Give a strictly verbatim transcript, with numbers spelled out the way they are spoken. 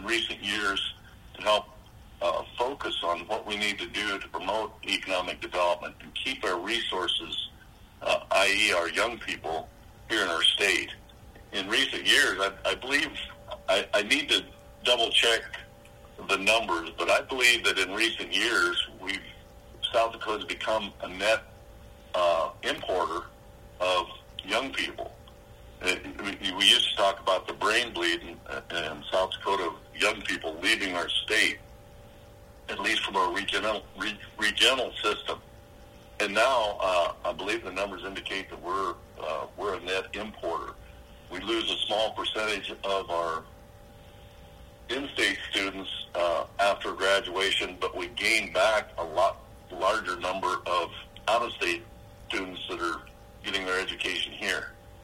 recent years to help uh, focus on what we need to do to promote economic development and keep our resources, uh, that is our young people, here in our state. In recent years, I, I believe, I, I need to double check the numbers, but I believe that in recent years, we've, South Dakota's become a net uh, importer of young people. It, we, we used to talk about the brain bleed in, in South Dakota of young people leaving our state, at least from our regional, re, regional system. And now, uh, I believe the numbers indicate that we're uh, we're a net importer. We lose a small percentage of our in-state students uh, after graduation, but we gain back a lot larger number of out-of-state students that are getting their education here.